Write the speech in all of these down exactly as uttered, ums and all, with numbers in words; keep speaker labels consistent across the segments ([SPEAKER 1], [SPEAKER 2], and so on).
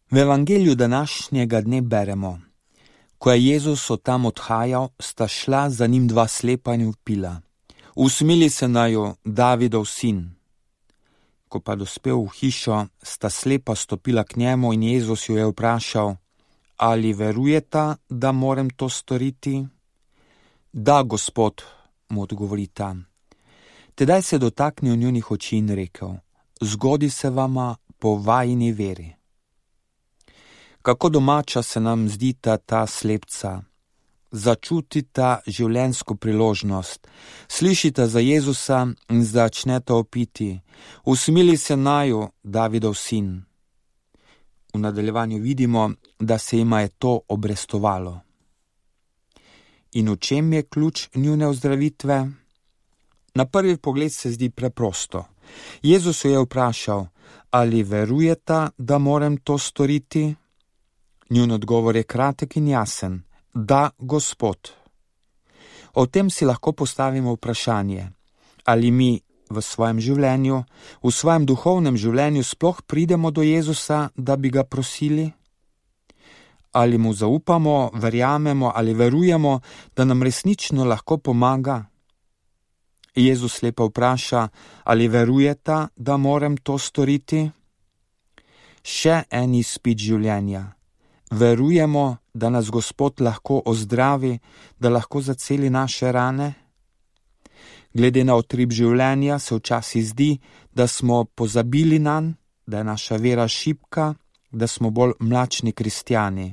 [SPEAKER 1] V evangeliju današnjega dne beremo: ko je Jezus od tam odhajal, sta šla za njim dva slepa in vpila: usmili se naju, Davidov sin. Ko pa dospel v hišo, sta slepa stopila k njemu in Jezus jo je vprašal: ali verujeta, da morem to storiti? Da, Gospod, mu odgovorita. Tedaj se je dotaknil njunih oči in rekel: zgodi se vama po vajini veri. Kako domača se nam zdita ta slepca. Začutita življenjsko priložnost, slišita za Jezusa in začneta opiti: usmili se naju, Davidov sin. V nadaljevanju vidimo, da se jima je to obrestovalo. In v čem je ključ njune ozdravitve? Na prvi pogled se zdi preprosto. Jezus jo je vprašal: ali verujeta, da morem to storiti? Njun odgovor je kratek in jasen: da, Gospod. O tem si lahko postavimo vprašanje: ali mi v svojem življenju, v svojem duhovnem življenju sploh pridemo do Jezusa, da bi ga prosili? Ali mu zaupamo, verjamemo ali verujemo, da nam resnično lahko pomaga? Jezus lepo vpraša: ali verujeta, da morem to storiti? Še en izpit življenja. Verujemo, da nas Gospod lahko ozdravi, da lahko zaceli naše rane? Glede na utrip življenja se včasih zdi, da smo pozabili nanj, da je naša vera šibka, da smo bolj mlačni kristjani.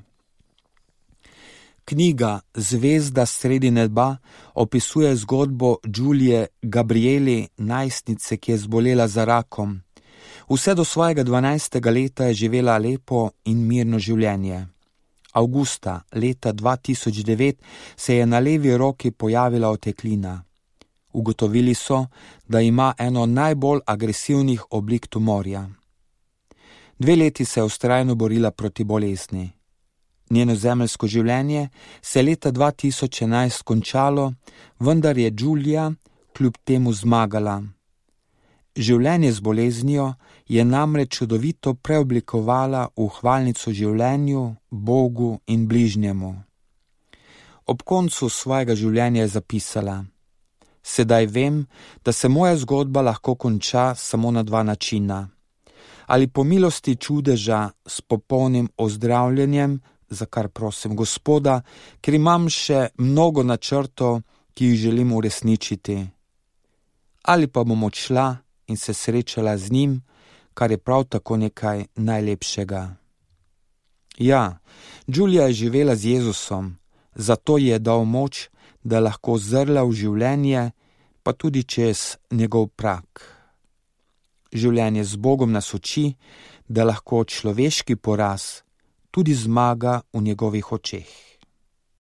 [SPEAKER 1] Knjiga Zvezda sredi neba opisuje zgodbo Giulie Gabrieli, najstnice, ki je zbolela za rakom. Vse do svojega dvanajstega leta je živela lepo in mirno življenje. Avgusta leta dva tisoč devet se je na levi roki pojavila oteklina. Ugotovili so, da ima eno najbolj agresivnih oblik tumorja. Dve leti se je vztrajno borila proti bolezni. Njeno zemeljsko življenje se je leta dva tisoč enajst končalo, vendar je Giulia kljub temu zmagala. Življenje z boleznijo je namreč čudovito preoblikovala v hvalnico življenju, Bogu in bližnjemu. Ob koncu svojega življenja je zapisala: sedaj vem, da se moja zgodba lahko konča samo na dva načina. Ali po milosti čudeža s popolnim ozdravljenjem, za kar prosim Gospoda, ker imam še mnogo načrtov, ki jih želim uresničiti. Ali pa bom odšla in se srečala z njim, kar je prav tako nekaj najlepšega. Ja, Giulia je živela z Jezusom, zato ji je dal moč, da lahko zrla v življenje, pa tudi čez njegov prak. Življenje z Bogom nas uči, da lahko človeški poraz tudi zmaga v njegovih očeh.